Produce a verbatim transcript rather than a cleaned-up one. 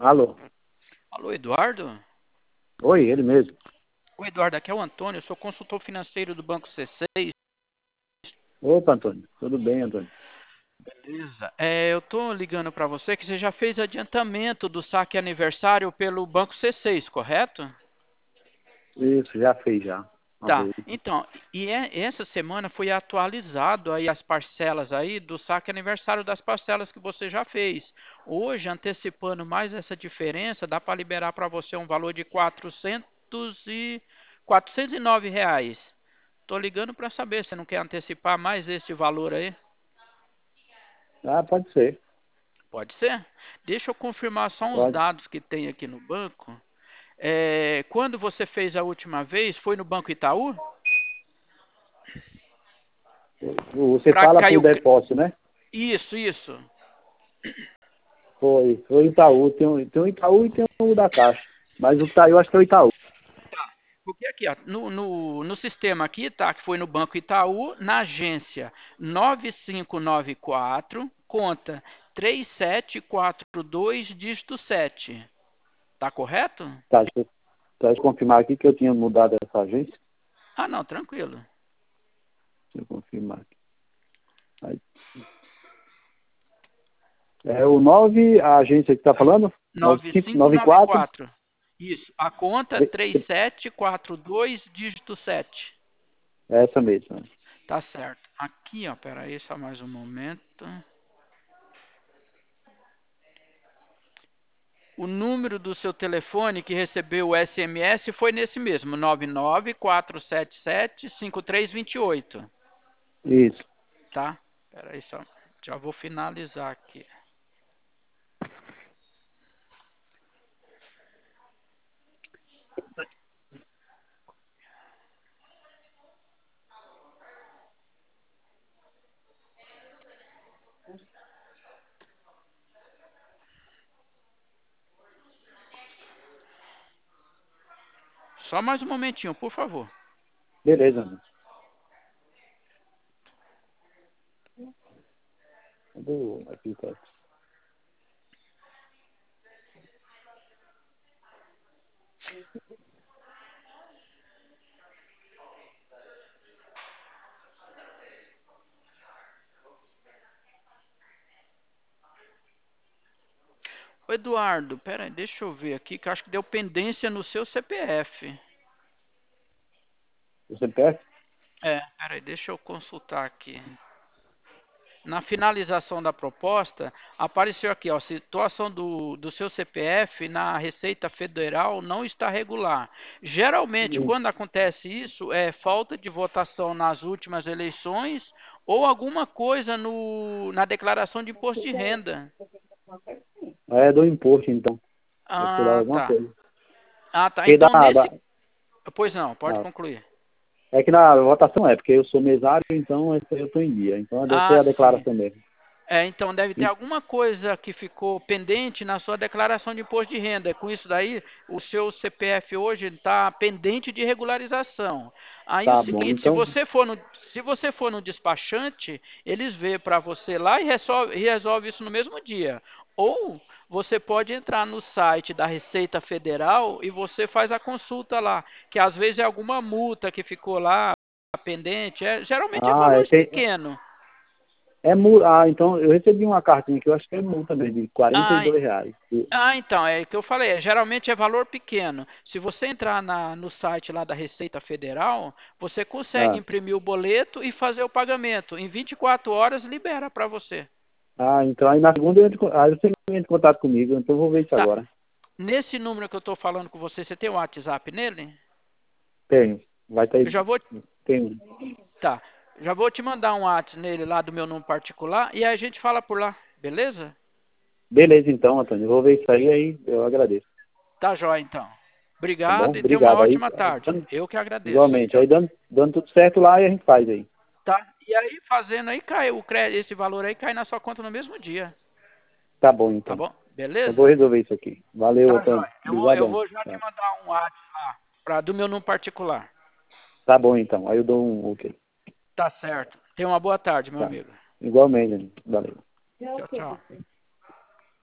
Alô? Alô, Eduardo? Oi, ele mesmo. Oi, Eduardo, aqui é o Antônio, eu sou consultor financeiro do Banco C seis. Opa, Antônio. Tudo bem, Antônio? Beleza. É, eu estou ligando para você que você já fez adiantamento do saque aniversário pelo Banco C seis, correto? Isso, já fez já. Uma Tá. vez. Então, e é- essa semana foi atualizado aí as parcelas aí do saque aniversário das parcelas que você já fez. Hoje, antecipando mais essa diferença, dá para liberar para você um valor de quatrocentos e quatrocentos e nove reais. Tô ligando para saber se não quer antecipar mais esse valor aí. Ah, pode ser. Pode ser? Deixa eu confirmar só uns Pode. dados que tem aqui no banco. É, quando você fez a última vez, foi no Banco Itaú? Você Para fala por caiu. depósito, né? Isso, isso. Foi. Foi o Itaú. Tem um, tem um Itaú e tem um da Caixa. Mas o que tá aí, eu acho que é o Itaú. Porque aqui, ó, no, no, no sistema aqui, tá? Que foi no Banco Itaú, na agência nove cinco nove quatro, conta três sete quatro dois, dígito sete. Tá correto? Tá, deixa eu, deixa eu confirmar aqui que eu tinha mudado essa agência. Ah, não, tranquilo. Deixa eu confirmar aqui. Aí. É o nove, a agência que tá falando? Nove nove cinco cinco nove nove quatro. quatro. Isso. A conta três sete quatro dois, dígito sete. É essa mesmo. Né? Tá certo. Aqui, ó, pera aí, só mais um momento. O número do seu telefone que recebeu o S M S foi nesse mesmo, nove nove quatro sete sete cinco três dois oito. Isso. Tá? Pera aí, só. Já vou finalizar aqui. Só mais um momentinho, por favor. Beleza. Né? Cadê o aplicativo? Ô, Eduardo, pera aí, deixa eu ver aqui, que eu acho que deu pendência no seu C P F. O C P F? É, pera aí, deixa eu consultar aqui. Na finalização da proposta, apareceu aqui, ó, situação do, do seu C P F na Receita Federal não está regular. Geralmente, quando acontece isso, é falta de votação nas últimas eleições ou alguma coisa no, na declaração de imposto de renda. É do imposto, então. Deve ter dado Ah, alguma tá. coisa. Ah, tá. Porque Então, da, nesse... da, Pois não, pode ah, concluir. é que na votação é, porque eu sou mesário, então esse aí eu estou em dia. Então deve ser Ah, a sim. declaração mesmo. É, então deve ter E- alguma coisa que ficou pendente na sua declaração de imposto de renda. Com isso daí, o seu C P F hoje está pendente de regularização. Aí o Tá bom. seguinte, se Então, você for no, se você for no despachante, eles vê para você lá e resolve, resolve isso no mesmo dia. Ou você pode entrar no site da Receita Federal e você faz a consulta lá, que às vezes é alguma multa que ficou lá pendente. É, geralmente é ah, é, valores tem, pequenos. é multa. Ah, então eu recebi uma cartinha que eu acho que é multa mesmo, de quarenta e Ah, dois reais. E- Ah, então, é o que eu falei, é, geralmente é valor pequeno. Se você entrar na, no site lá da Receita Federal, você consegue Ah, imprimir o boleto e fazer o pagamento. Em vinte e quatro horas libera para você. ah, então aí na segunda eu entro, aí você entra em contato comigo, então eu vou ver isso Tá. agora. Nesse número que eu estou falando com você, você tem o WhatsApp nele? Tenho. Vai ter. Eu já vou, Tem. tá. Já vou te mandar um WhatsApp nele lá do meu número particular e aí a gente fala por lá, beleza? Beleza, então, Antônio. Eu vou ver isso aí, aí eu agradeço. Tá jóia, então. Tá bom? Obrigado e tenha uma Obrigado. Aí, ótima aí tarde. dando- Eu que agradeço. igualmente. Tchau. Aí dando, dando tudo certo lá e a gente faz aí. Tá? E aí fazendo aí cai o crédito, esse valor aí cai na sua conta no mesmo dia. Tá bom, Tá então. bom? Eu vou Beleza? resolver isso aqui. Valeu, Tá, Antônio. joia. Eu vou, eu Obrigadão. vou já te Tá. mandar um WhatsApp lá pra, do meu número particular. Tá bom, então. Aí eu dou um ok. Tá certo. Tenha uma boa tarde, meu Tá. amigo. Igualmente, valeu. Tchau, tchau.